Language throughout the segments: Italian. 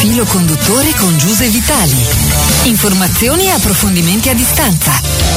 filo conduttore con Giuse Vitali. Informazioni e approfondimenti a distanza.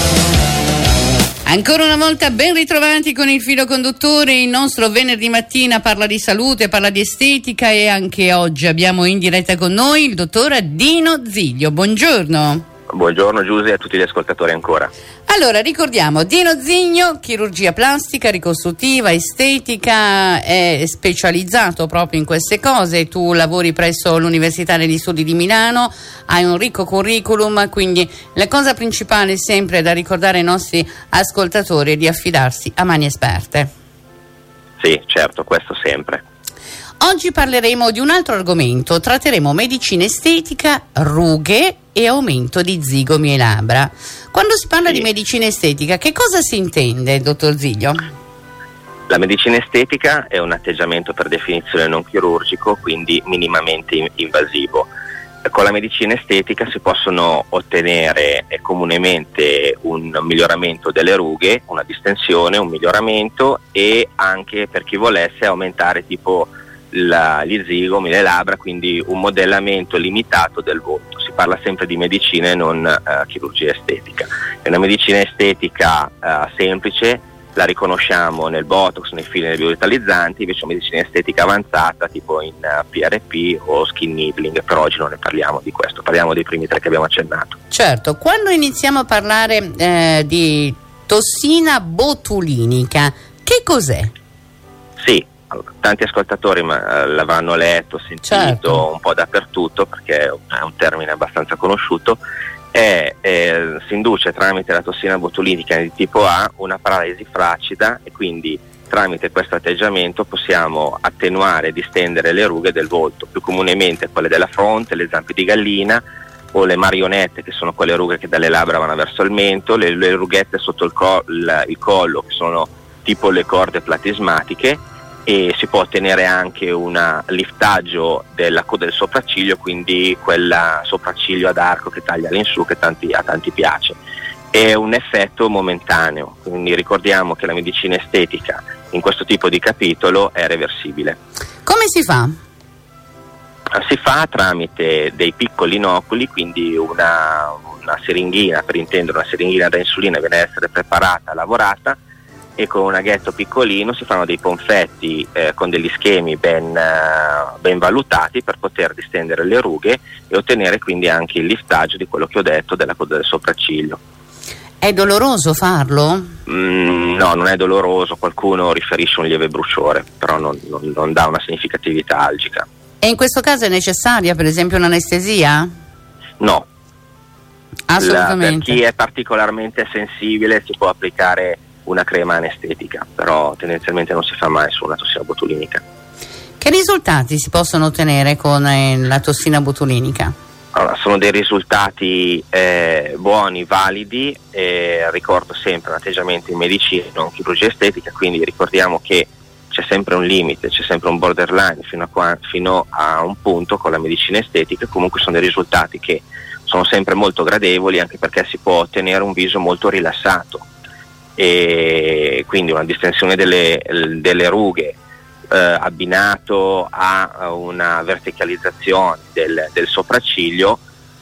Ancora una volta ben ritrovati con il filo conduttore. Il nostro venerdì mattina parla di salute, parla di estetica e anche oggi abbiamo in diretta con noi il dottor Dino Ziglio. Buongiorno. Buongiorno Giuse e a tutti gli ascoltatori ancora. Allora, ricordiamo, Dino Ziglio, chirurgia plastica, ricostruttiva, estetica, è specializzato proprio in queste cose. Tu lavori presso l'Università degli Studi di Milano, hai un ricco curriculum, quindi la cosa principale sempre da ricordare ai nostri ascoltatori è di affidarsi a mani esperte. Sì, certo, questo sempre. Oggi parleremo di un altro argomento, tratteremo medicina estetica, rughe e aumento di zigomi e labbra. Quando si parla di medicina estetica, che cosa si intende, dottor Ziglio? La medicina estetica è un atteggiamento per definizione non chirurgico, quindi minimamente invasivo. Con la medicina estetica si possono ottenere comunemente un miglioramento delle rughe, una distensione, un miglioramento e anche per chi volesse aumentare tipo gli zigomi, le labbra, quindi un modellamento limitato del volto. Si parla sempre di medicina e non chirurgia estetica. È una medicina estetica semplice, la riconosciamo nel botox, nei fili, nei biorevitalizzanti, invece una medicina estetica avanzata tipo in PRP o skin needling, però oggi non ne parliamo di questo, parliamo dei primi tre che abbiamo accennato. Certo, quando iniziamo a parlare di tossina botulinica, che cos'è? Sì. Allora, tanti ascoltatori l'avranno letto, sentito certo, un po' dappertutto perché è un termine abbastanza conosciuto. Si induce tramite la tossina botulinica di tipo A una paralisi flaccida e quindi tramite questo atteggiamento possiamo attenuare e distendere le rughe del volto, più comunemente quelle della fronte, le zampe di gallina o le marionette, che sono quelle rughe che dalle labbra vanno verso il mento, le rughette sotto il collo, che sono tipo le corde platismatiche, e si può ottenere anche un liftaggio della coda del sopracciglio, quindi quel sopracciglio ad arco che taglia all'insù che a tanti piace. È un effetto momentaneo, quindi ricordiamo che la medicina estetica in questo tipo di capitolo è reversibile. Come si fa? Si fa tramite dei piccoli inoculi, quindi una siringhina, per intendere una siringhina da insulina viene a essere preparata, lavorata, e con un aghetto piccolino si fanno dei ponfetti con degli schemi ben valutati per poter distendere le rughe e ottenere quindi anche il liftaggio di quello che ho detto della coda del sopracciglio. È doloroso farlo? No, non è doloroso, qualcuno riferisce un lieve bruciore, però non dà una significatività algica. E in questo caso è necessaria per esempio un'anestesia? No. Assolutamente. Per chi è particolarmente sensibile si può applicare una crema anestetica, però tendenzialmente non si fa mai su una tossina botulinica. Che risultati si possono ottenere con la tossina botulinica? Allora, sono dei risultati buoni, validi, ricordo sempre un atteggiamento in medicina, non chirurgia estetica, quindi ricordiamo che c'è sempre un limite, c'è sempre un borderline fino a un punto con la medicina estetica. Comunque sono dei risultati che sono sempre molto gradevoli, anche perché si può ottenere un viso molto rilassato e quindi una distensione delle rughe abbinato a una verticalizzazione del sopracciglio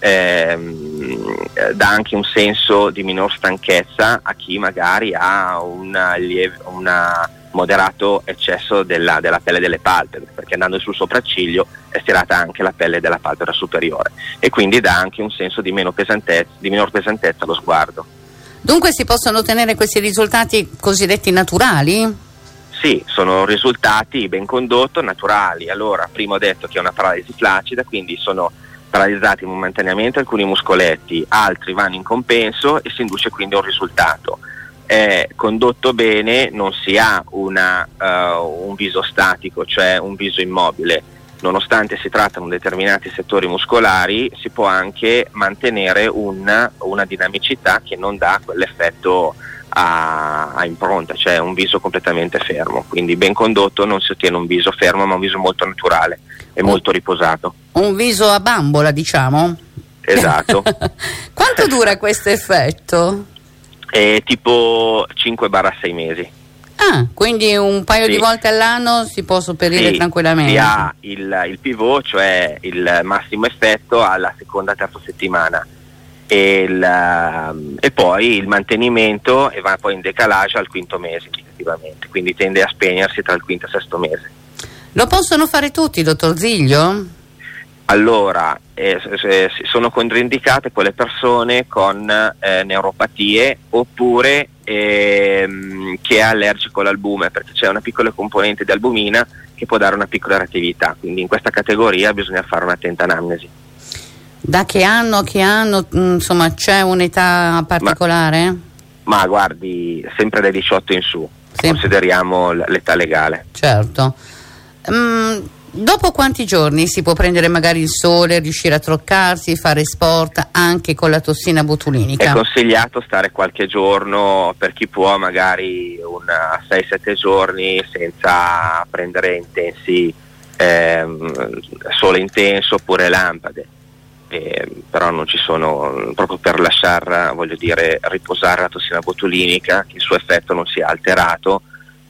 dà anche un senso di minor stanchezza a chi magari ha un moderato eccesso della pelle delle palpebre, perché andando sul sopracciglio è stirata anche la pelle della palpebra superiore e quindi dà anche un senso di minor pesantezza allo sguardo. Dunque si possono ottenere questi risultati cosiddetti naturali? Sì, sono risultati ben condotti, naturali. Allora, prima ho detto che è una paralisi flaccida, quindi sono paralizzati momentaneamente alcuni muscoletti, altri vanno in compenso e si induce quindi un risultato. È condotto bene, non si ha un viso statico, cioè un viso immobile. Nonostante si trattano di determinati settori muscolari, si può anche mantenere una dinamicità che non dà quell'effetto a impronta, cioè un viso completamente fermo. Quindi ben condotto non si ottiene un viso fermo, ma un viso molto naturale e molto riposato. Un viso a bambola, diciamo? Esatto. Quanto dura questo effetto? Tipo 5-6 mesi. Quindi un paio di volte all'anno si può sopperire tranquillamente. Si ha il pivot, cioè il massimo effetto alla seconda, terza settimana, e poi il mantenimento, e va poi in decalage al quinto mese indicativamente, quindi tende a spegnersi tra il quinto e sesto mese. Lo possono fare tutti, dottor Ziglio? Allora, sono controindicate quelle persone con neuropatie, oppure che è allergico all'albume, perché c'è una piccola componente di albumina che può dare una piccola reattività, quindi in questa categoria bisogna fare un'attenta anamnesi. Da che anno, insomma, c'è un'età particolare? Ma guardi, sempre dai 18 in su, consideriamo l'età legale. Certo. Dopo quanti giorni si può prendere magari il sole, riuscire a truccarsi, fare sport anche con la tossina botulinica? È consigliato stare qualche giorno, per chi può magari 6-7 giorni senza prendere intensi sole intenso oppure lampade. Però non ci sono, proprio per lasciar, riposare la tossina botulinica, che il suo effetto non sia alterato,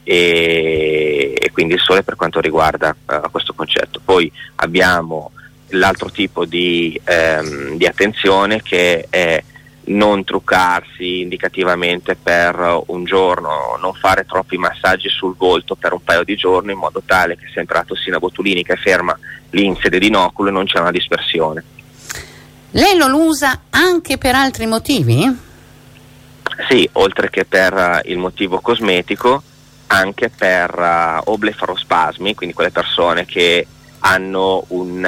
e quindi il sole per quanto riguarda questo concetto. Poi abbiamo l'altro tipo di attenzione, che è non truccarsi indicativamente per un giorno, non fare troppi massaggi sul volto per un paio di giorni, in modo tale che sempre la tossina botulinica è ferma lì in sede di inoculo e non c'è una dispersione. Lei lo usa anche per altri motivi? Sì, oltre che per il motivo cosmetico, anche per o blefarospasmi, quindi quelle persone che hanno un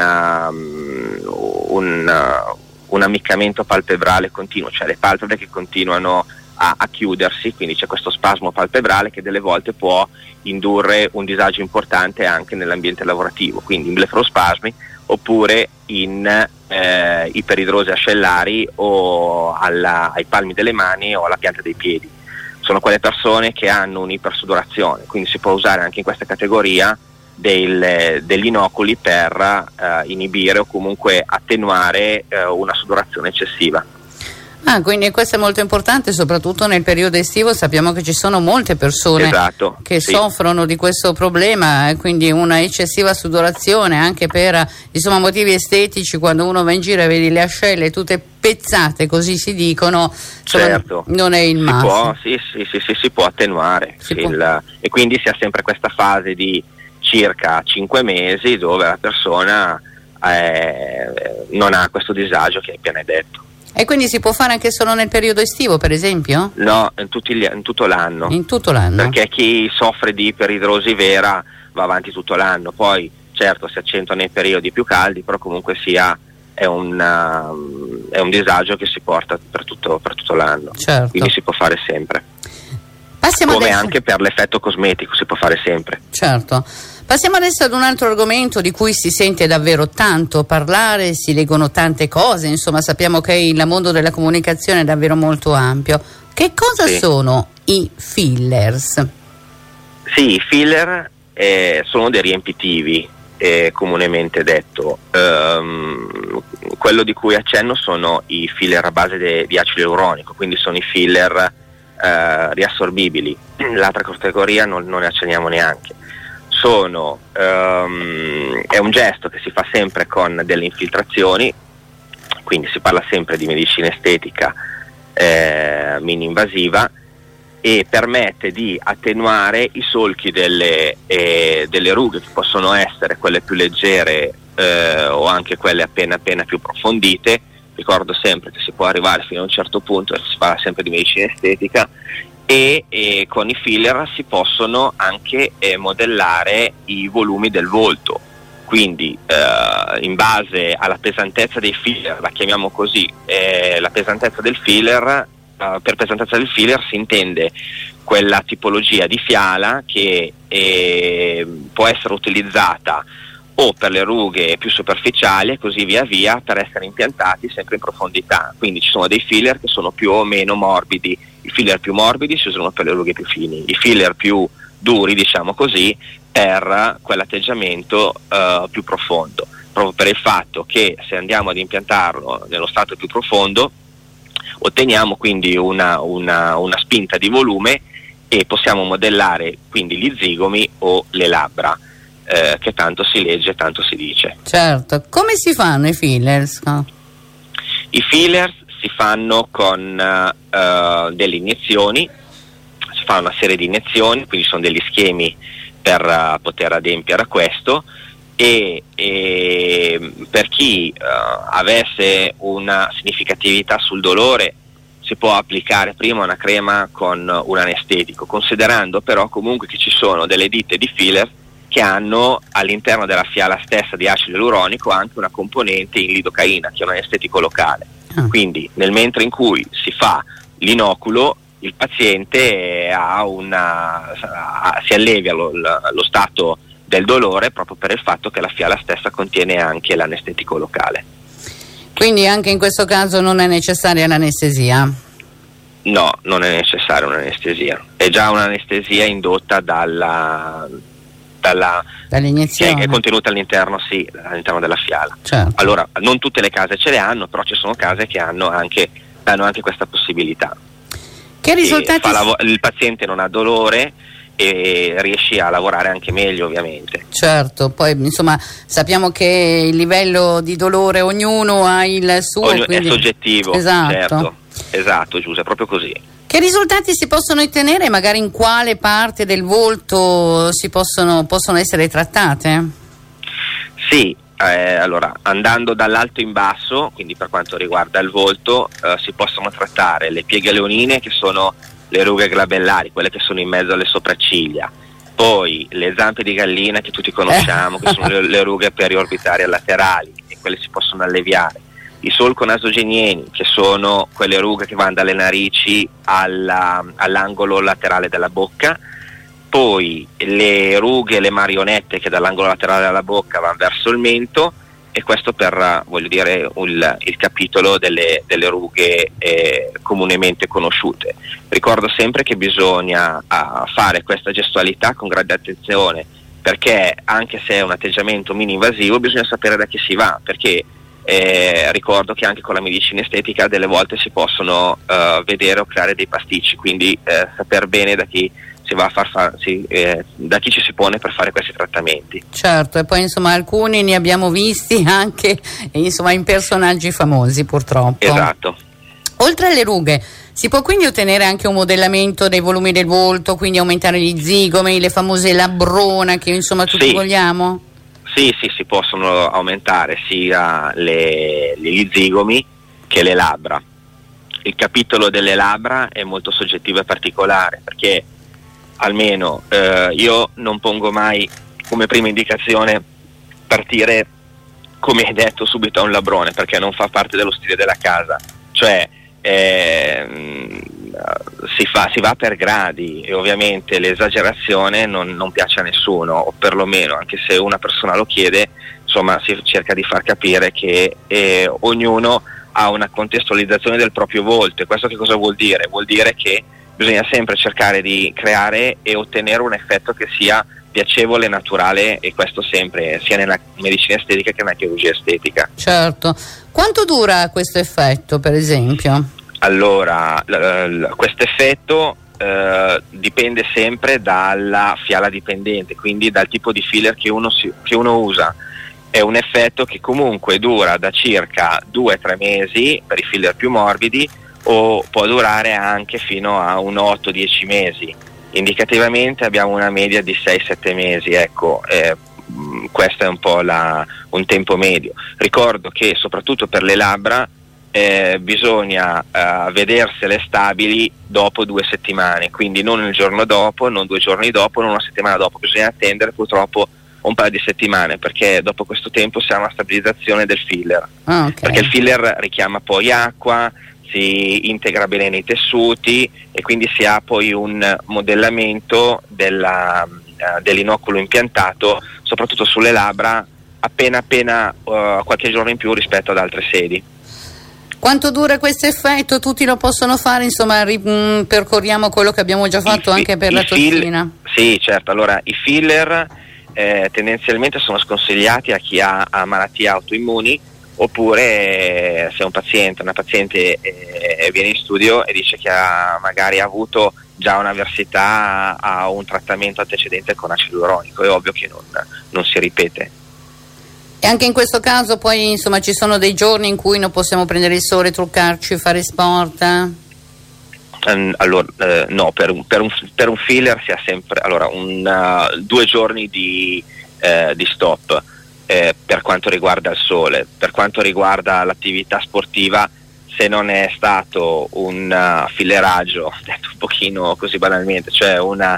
ammiccamento palpebrale continuo, cioè le palpebre che continuano a chiudersi, quindi c'è questo spasmo palpebrale che delle volte può indurre un disagio importante anche nell'ambiente lavorativo, quindi in blefarospasmi oppure in iperidrosi ascellari o ai palmi delle mani o alla pianta dei piedi. Sono quelle persone che hanno un'ipersudorazione, quindi si può usare anche in questa categoria degli inoculi per inibire o comunque attenuare una sudorazione eccessiva. Quindi questo è molto importante, soprattutto nel periodo estivo. Sappiamo che ci sono molte persone che soffrono di questo problema, quindi una eccessiva sudorazione anche per motivi estetici. Quando uno va in giro e vedi le ascelle tutte pezzate, così si dicono, non è il massimo. Si può attenuare, e quindi si ha sempre questa fase di circa 5 mesi dove la persona non ha questo disagio che hai appena detto. E quindi si può fare anche solo nel periodo estivo, per esempio? No, in tutto l'anno. In tutto l'anno? Perché chi soffre di iperidrosi vera va avanti tutto l'anno. Poi certo si accentua nei periodi più caldi, però comunque è un disagio che si porta per tutto l'anno. Certo. Quindi si può fare sempre. Passiamo come adesso... anche per l'effetto cosmetico si può fare sempre. Certo. Passiamo adesso ad un altro argomento di cui si sente davvero tanto parlare, si leggono tante cose, insomma sappiamo che il mondo della comunicazione è davvero molto ampio. Che cosa sono i fillers? Sì, i filler sono dei riempitivi, comunemente detto. Quello di cui accenno sono i filler a base di acido ialuronico, quindi sono i filler riassorbibili. L'altra categoria non ne accenniamo neanche. È un gesto che si fa sempre con delle infiltrazioni, quindi si parla sempre di medicina estetica mini invasiva, e permette di attenuare i solchi delle rughe, che possono essere quelle più leggere o anche quelle appena più approfondite. Ricordo sempre che si può arrivare fino a un certo punto, si parla sempre di medicina estetica, e con i filler si possono anche modellare i volumi del volto, quindi in base alla pesantezza dei filler, la chiamiamo così, la pesantezza del filler, per pesantezza del filler si intende quella tipologia di fiala che può essere utilizzata o per le rughe più superficiali e così via via per essere impiantati sempre in profondità. Quindi ci sono dei filler che sono più o meno morbidi. I filler più morbidi si usano per le rughe più fini, i filler più duri, diciamo così, per quell'atteggiamento più profondo, proprio per il fatto che se andiamo ad impiantarlo nello stato più profondo otteniamo quindi una spinta di volume e possiamo modellare quindi gli zigomi o le labbra, che tanto si legge, tanto si dice. Certo. Come si fanno i fillers? I fillers si fanno con delle iniezioni, si fa una serie di iniezioni, quindi sono degli schemi per poter adempiere a questo, e per chi avesse una significatività sul dolore si può applicare prima una crema con un anestetico, considerando però comunque che ci sono delle ditte di filler che hanno all'interno della fiala stessa di acido ialuronico anche una componente in lidocaina, che è un anestetico locale. Quindi nel mentre in cui si fa l'inoculo, il paziente si allevia lo stato del dolore proprio per il fatto che la fiala stessa contiene anche l'anestetico locale. Quindi anche in questo caso non è necessaria l'anestesia? No, non è necessaria un'anestesia, è già un'anestesia indotta dall'iniezione che è contenuta all'interno della fiala. Certo. Allora, non tutte le case ce le hanno, però ci sono case che danno anche questa possibilità. Che risultati? Il paziente non ha dolore e riesci a lavorare anche meglio, ovviamente. Certo, poi insomma sappiamo che il livello di dolore ognuno ha il suo, quindi è soggettivo. Esatto. Esatto, Giuseppe, è proprio così. Che risultati si possono ottenere? Magari in quale parte del volto possono essere trattate? Sì, allora andando dall'alto in basso, quindi per quanto riguarda il volto, si possono trattare le pieghe leonine, che sono le rughe glabellari, quelle che sono in mezzo alle sopracciglia, poi le zampe di gallina che tutti conosciamo, che sono le rughe periorbitari laterali, e quelle si possono alleviare. I solco nasogenieni, che sono quelle rughe che vanno dalle narici all'angolo laterale della bocca, poi le rughe, le marionette, che dall'angolo laterale della bocca vanno verso il mento, e questo per il capitolo delle rughe comunemente conosciute. Ricordo sempre che bisogna fare questa gestualità con grande attenzione, perché anche se è un atteggiamento mini-invasivo bisogna sapere da chi si va, perché ricordo che anche con la medicina estetica delle volte si possono vedere o creare dei pasticci, quindi saper bene da chi si va da chi ci si pone per fare questi trattamenti. Certo, e poi insomma alcuni ne abbiamo visti anche in personaggi famosi, purtroppo. Esatto. Oltre alle rughe si può quindi ottenere anche un modellamento dei volumi del volto, quindi aumentare gli zigomi, le famose labbrona che insomma tutti vogliamo? Sì, si possono aumentare sia gli zigomi che le labbra. Il capitolo delle labbra è molto soggettivo e particolare, perché almeno io non pongo mai come prima indicazione partire, come hai detto, subito a un labbrone, perché non fa parte dello stile della casa, cioè si va per gradi, e ovviamente l'esagerazione non piace a nessuno, o perlomeno, anche se una persona lo chiede, insomma si cerca di far capire che ognuno ha una contestualizzazione del proprio volto. E questo che cosa vuol dire? Vuol dire che bisogna sempre cercare di creare e ottenere un effetto che sia piacevole, naturale, e questo sempre, sia nella medicina estetica che nella chirurgia estetica. Certo. Quanto dura questo effetto, per esempio? Allora, questo effetto dipende sempre dalla fiala dipendente, quindi dal tipo di filler che uno usa. È un effetto che comunque dura da circa 2-3 mesi per i filler più morbidi, o può durare anche fino a un 8-10 mesi. Indicativamente abbiamo una media di 6-7 mesi, ecco, questo è un po' un tempo medio. Ricordo che soprattutto per le labbra bisogna vedersele stabili dopo 2 settimane, quindi non il giorno dopo, non 2 giorni dopo, non una settimana dopo, bisogna attendere purtroppo un paio di settimane, perché dopo questo tempo si ha una stabilizzazione del filler. Okay. Perché il filler richiama poi acqua, si integra bene nei tessuti, e quindi si ha poi un modellamento dell'inoculo impiantato, soprattutto sulle labbra, appena qualche giorno in più rispetto ad altre sedi. Quanto dura questo effetto? Tutti lo possono fare, insomma, percorriamo quello che abbiamo già fatto anche per la tossina. Sì, certo. Allora, i filler tendenzialmente sono sconsigliati a chi ha malattie autoimmuni, oppure se una paziente viene in studio e dice che magari ha avuto già un'avversità a un trattamento antecedente con acido ialuronico, è ovvio che non si ripete. E anche in questo caso poi insomma ci sono dei giorni in cui non possiamo prendere il sole, truccarci, fare sport? Allora no, per un filler si ha sempre 2 giorni di stop per quanto riguarda il sole. Per quanto riguarda l'attività sportiva, se non è stato un filleraggio, detto un pochino così banalmente, cioè una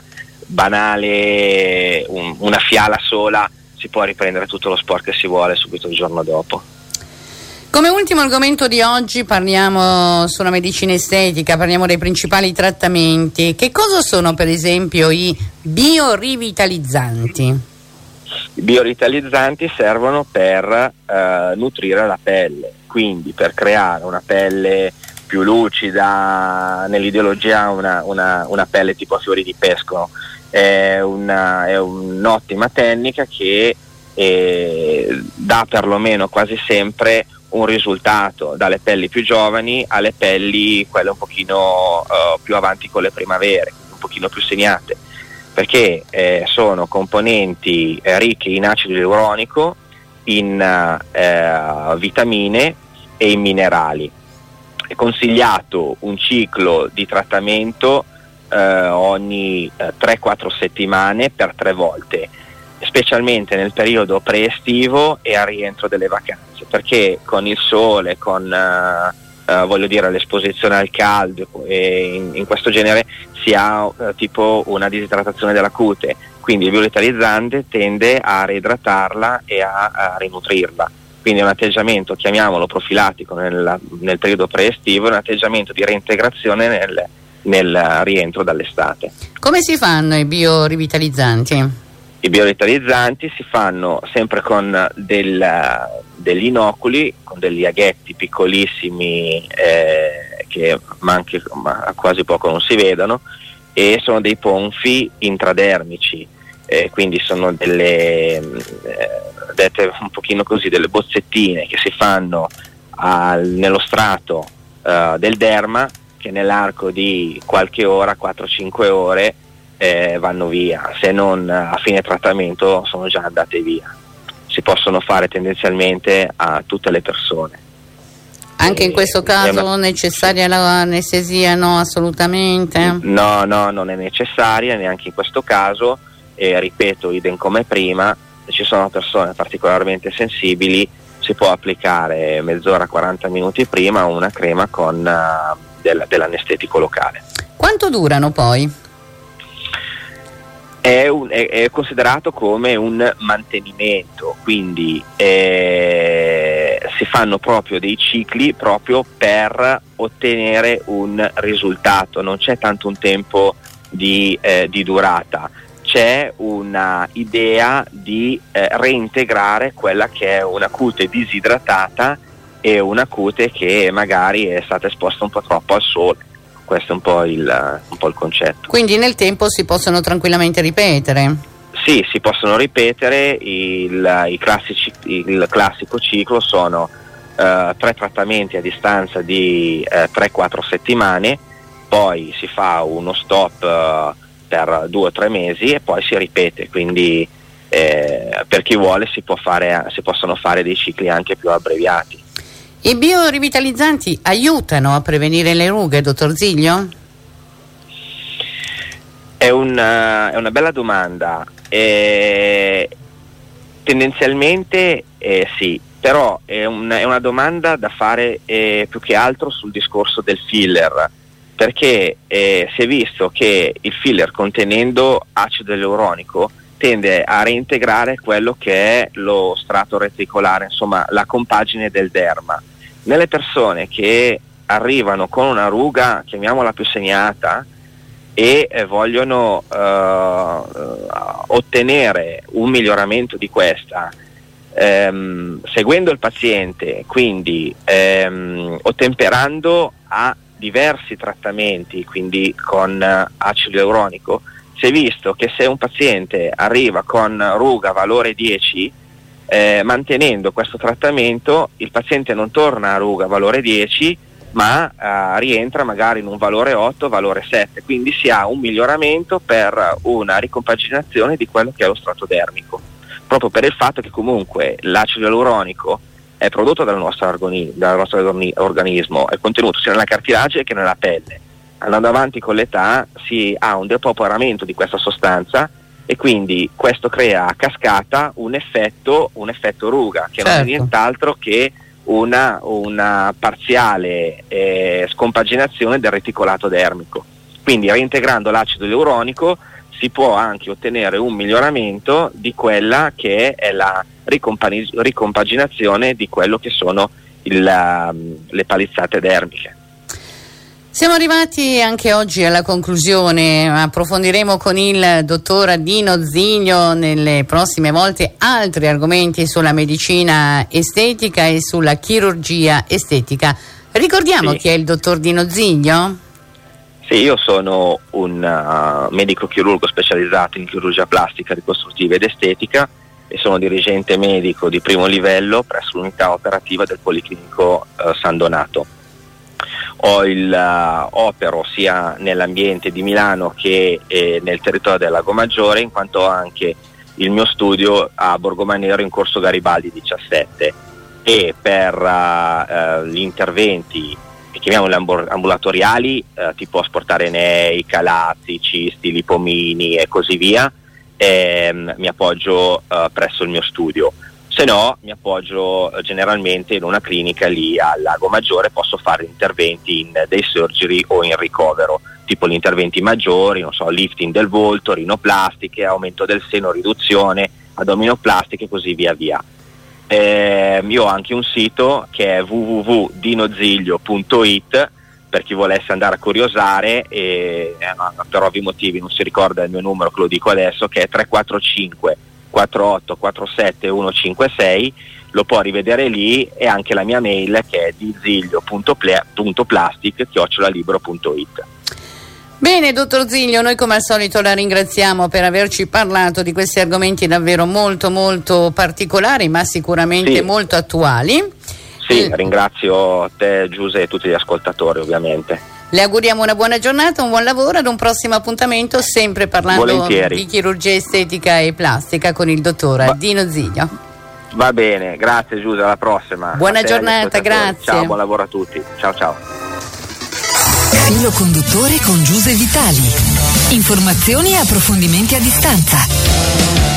fiala sola, si può riprendere tutto lo sport che si vuole subito il giorno dopo. Come ultimo argomento di oggi parliamo sulla medicina estetica, parliamo dei principali trattamenti. Che cosa sono per esempio i biorivitalizzanti? I biorivitalizzanti servono per nutrire la pelle, quindi per creare una pelle più lucida. Nell'ideologia una pelle tipo a fiori di pesco è un'ottima tecnica che dà perlomeno quasi sempre un risultato dalle pelli più giovani alle pelli quelle un pochino più avanti con le primavere, un pochino più segnate, perché sono componenti ricche in acido ialuronico, in vitamine e in minerali. È consigliato un ciclo di trattamento ogni 3-4 settimane per 3 volte, specialmente nel periodo pre-estivo e al rientro delle vacanze, perché con il sole, con l'esposizione al caldo e in questo genere si ha tipo una disidratazione della cute, quindi il biorivitalizzante tende a reidratarla e a rinutrirla. Quindi è un atteggiamento, chiamiamolo profilattico nel periodo pre-estivo, un atteggiamento di reintegrazione nel rientro dall'estate. Come si fanno i biorivitalizzanti? I biorivitalizzanti si fanno sempre con degli inoculi, con degli aghetti piccolissimi che quasi poco non si vedono, e sono dei ponfi intradermici, quindi sono dette un pochino così, delle bozzettine che si fanno nello strato del derma, che nell'arco di qualche ora, 4-5 ore, vanno via, se non a fine trattamento sono già andate via. Si possono fare tendenzialmente a tutte le persone. Anche in questo caso necessaria l'anestesia? No, assolutamente. No, non è necessaria neanche in questo caso, e ripeto, idem come prima, se ci sono persone particolarmente sensibili si può applicare mezz'ora, 40 minuti prima una crema con dell'anestetico locale. Quanto durano poi? È considerato come un mantenimento, quindi si fanno proprio dei cicli proprio per ottenere un risultato. Non c'è tanto un tempo di durata, c'è una idea di reintegrare quella che è una cute disidratata e una cute che magari è stata esposta un po' troppo al sole. Questo è un po' il concetto. Quindi nel tempo si possono tranquillamente ripetere? Sì, si possono ripetere. Il classico ciclo sono 3 trattamenti a distanza di 3-4 settimane, poi si fa uno stop per 2 o 3 mesi e poi si ripete, quindi per chi vuole si possono fare dei cicli anche più abbreviati. I biorivitalizzanti aiutano a prevenire le rughe, dottor Ziglio? È una bella domanda. Tendenzialmente sì, però è una domanda da fare più che altro sul discorso del filler, perché si è visto che il filler, contenendo acido ialuronico, tende a reintegrare quello che è lo strato reticolare, insomma la compagine del derma. Nelle persone che arrivano con una ruga, chiamiamola più segnata, e vogliono ottenere un miglioramento di questa, seguendo il paziente, quindi ottemperando a diversi trattamenti, quindi con acido ialuronico, si è visto che se un paziente arriva con ruga valore 10, mantenendo questo trattamento il paziente non torna a ruga valore 10, ma rientra magari in un valore 8, valore 7, quindi si ha un miglioramento per una ricompaginazione di quello che è lo strato dermico, proprio per il fatto che comunque l'acido ialuronico è prodotto dal nostro organismo, è contenuto sia nella cartilagine che nella pelle. Andando avanti con l'età si ha un depoporamento di questa sostanza e quindi questo crea a cascata un effetto ruga, che non è nient'altro che una parziale scompaginazione del reticolato dermico. Quindi reintegrando l'acido ialuronico si può anche ottenere un miglioramento di quella che è la ricompaginazione di quello che sono le palizzate dermiche. Siamo arrivati anche oggi alla conclusione, approfondiremo con il dottor Dino Zigno nelle prossime volte altri argomenti sulla medicina estetica e sulla chirurgia estetica. Ricordiamo chi è il dottor Dino Zigno? Sì, io sono un medico chirurgo specializzato in chirurgia plastica, ricostruttiva ed estetica e sono dirigente medico di primo livello presso l'unità operativa del Policlinico San Donato. Opero sia nell'ambiente di Milano che nel territorio del Lago Maggiore, in quanto anche il mio studio a Borgomanero in Corso Garibaldi 17, e per gli interventi che chiamiamoli ambulatoriali, tipo asportare nei, calazzi, cisti, lipomini e così via, mi appoggio presso il mio studio. Se no mi appoggio generalmente in una clinica lì al Lago Maggiore, posso fare interventi in day surgery o in ricovero, tipo gli interventi maggiori, non so, lifting del volto, rinoplastiche, aumento del seno, riduzione, addominoplastiche e così via via. Io ho anche un sito che è www.dinoziglio.it per chi volesse andare a curiosare, per ovvi motivi non si ricorda il mio numero, che lo dico adesso, che è 345 48 47 156, lo può rivedere lì, e anche la mia mail che è diziglio.plastic@libro.it. Bene, dottor Zigno, noi come al solito la ringraziamo per averci parlato di questi argomenti davvero molto molto particolari, ma sicuramente molto attuali. Sì, ringrazio te, Giuse, e tutti gli ascoltatori ovviamente. Le auguriamo una buona giornata, un buon lavoro, ad un prossimo appuntamento, sempre parlando di chirurgia estetica e plastica con il dottor Dino Zigno. Va bene, grazie Giuse, alla prossima. Buona giornata, grazie. Ciao, buon lavoro a tutti. Ciao ciao. Filo conduttore con Giuse Vitali. Informazioni e approfondimenti a distanza.